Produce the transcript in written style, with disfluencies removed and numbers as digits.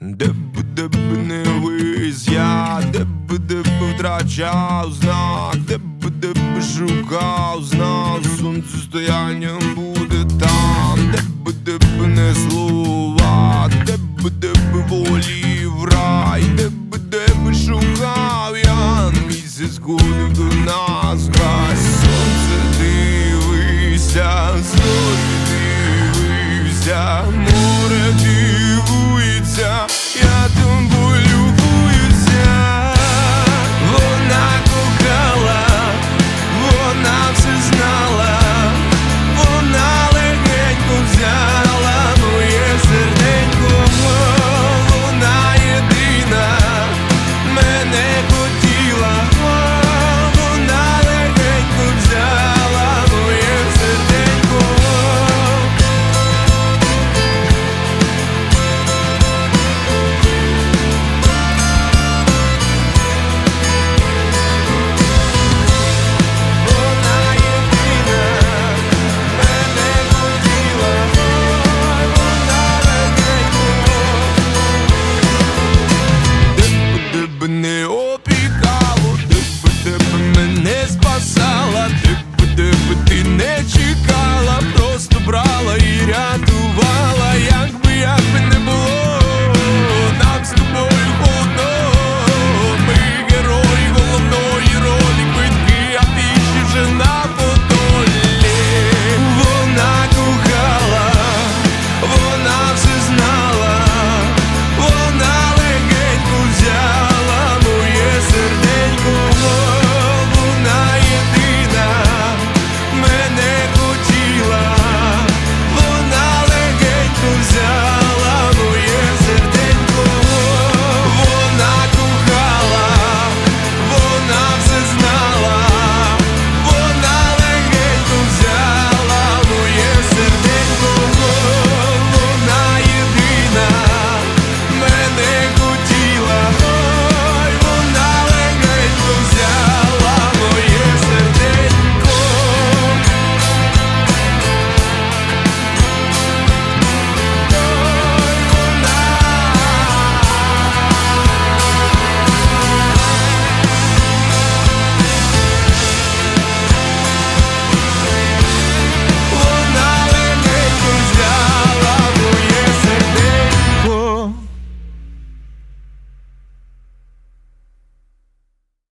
Де б не вись я, де б втрачав знак, де б шукав знак, сонцестоянням буде там, де б не слова, де б волів рай, де б шукав я, місяць ходив до нас, хай сонце дивися, зорі дивися, море дивується.